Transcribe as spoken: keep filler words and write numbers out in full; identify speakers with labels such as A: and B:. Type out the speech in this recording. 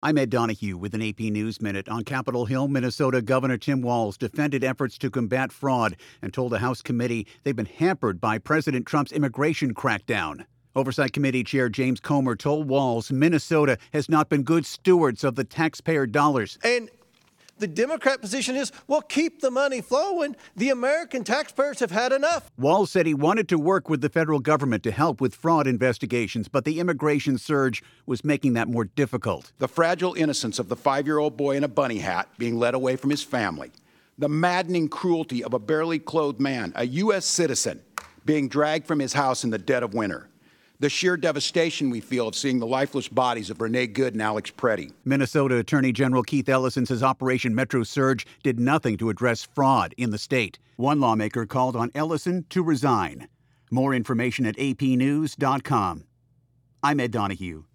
A: I'm Ed Donahue with an A P News Minute. On Capitol Hill, Minnesota, Governor Tim Walz defended efforts to combat fraud and told a House committee they've been hampered by President Trump's immigration crackdown. Oversight Committee Chair James Comer told Walz Minnesota has not been good stewards of the taxpayer dollars.
B: And the Democrat position is, well, keep the money flowing. The American taxpayers have had enough.
A: Walz said he wanted to work with the federal government to help with fraud investigations, but the immigration surge was making that more difficult.
C: The fragile innocence of the five-year-old boy in a bunny hat being led away from his family. The maddening cruelty of a barely clothed man, a U S citizen, being dragged from his house in the dead of winter. The sheer devastation we feel of seeing the lifeless bodies of Renee Good and Alex Preddy.
A: Minnesota Attorney General Keith Ellison says Operation Metro Surge did nothing to address fraud in the state. One lawmaker called on Ellison to resign. More information at A P news dot com. I'm Ed Donahue.